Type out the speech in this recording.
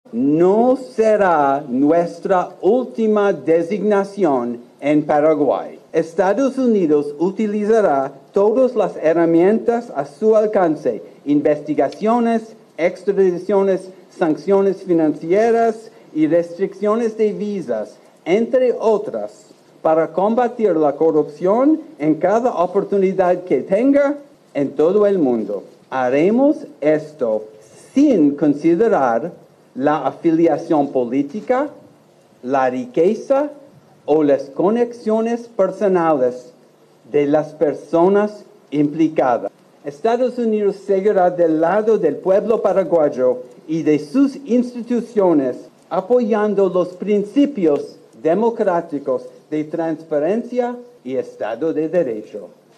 no será nuestra última designación en Paraguay. Estados Unidos utilizará todas las herramientas a su alcance, investigaciones, extradiciones, sanciones financieras y restricciones de visas, entre otras, para combatir la corrupción en cada oportunidad que tenga en todo el mundo. Haremos esto sin considerar la afiliación política, la riqueza o las conexiones personales de las personas implicadas. Estados Unidos seguirá del lado del pueblo paraguayo y de sus instituciones, apoyando los principios democráticos de transparencia y Estado de Derecho.